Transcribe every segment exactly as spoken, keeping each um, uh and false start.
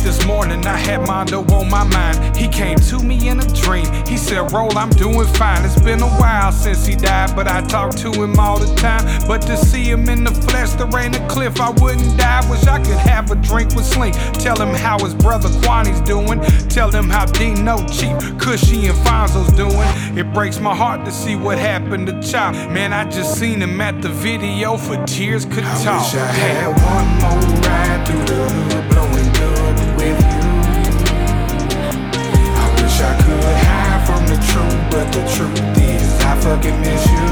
this morning, I had Mondo on my mind. He came to me in a dream. He said, Roll, I'm doing fine. It's been a while since he died, but I talk to him all the time. But to see him in the flesh, there ain't a cliff I wouldn't die. Wish I could have a drink with Slink. Tell him how his brother Kwani's doing. Tell him how Dino, Chief, Cushy, and Fonzo's doing. It breaks my heart to see what happened to Chop. Man, I just seen him at the video for tears could I talk. wish I had one more ride through the hood, blowing good with you. I wish I could hide from the truth, but the truth is I fucking miss you.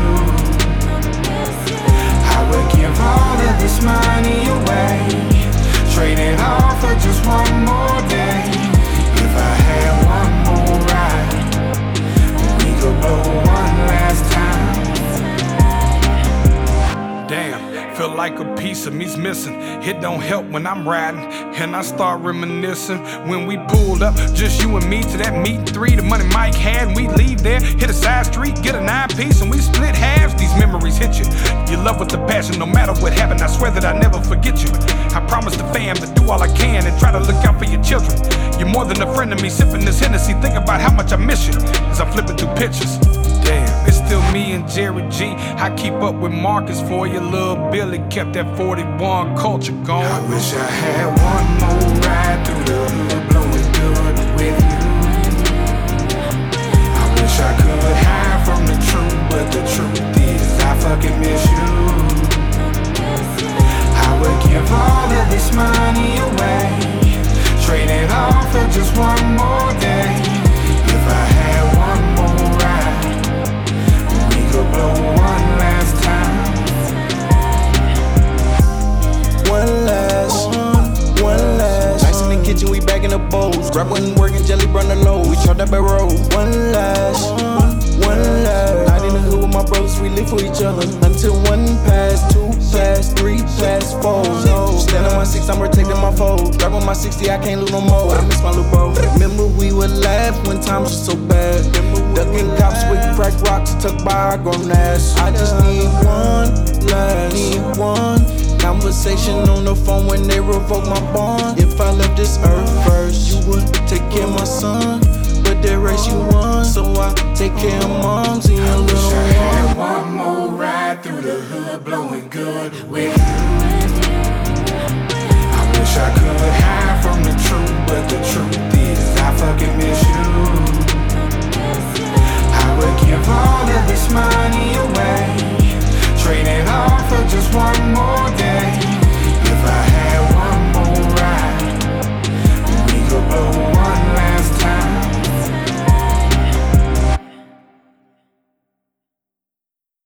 I would give all of this money away, trade it all for just one more day. If I had one more ride, we could blow one last time. Damn, feel like a piece of me's missing. It don't help when I'm riding, and I start reminiscing when we pulled up, just you and me, to that meet and three, the money Mike had, and we leave there, hit a side street, get a nine piece, and we split halves. These memories hit you. You love with the passion, no matter what happened. I swear that I never forget you. I promise the fam to do all I can and try to look out for your children. You're more than a friend to me, sipping this Hennessy. Think about how much I miss you as I'm flipping through pictures. Damn, it's still me and Jerry G. I keep up with Marcus for you. Lil Billy kept that forty-one culture going. I wish I had one more ride through the hood, blowing good with you. I wish I could hide from the truth, but the truth is I fucking miss you. I would give all of this money away, trade it all for just one more day. If I had one more ride, we could blow one last time. One last, one, one last. Nice in the kitchen, we back in the bowls. Rap wasn't working, jelly run the low. We chopped up a roll. One last, one last. Night in the hood with my brothers, we live for each other. Until one pass, two pass, three pass, four. Stand on my six, I'm protecting my foes. Grab on my sixty, I can't lose no more. I miss my little bro. Remember we would laugh when times were so bad. Ducking cops with crack rocks tucked by our grown ass. I just need one last, need one conversation on the phone when they revoke my bond. If I left this earth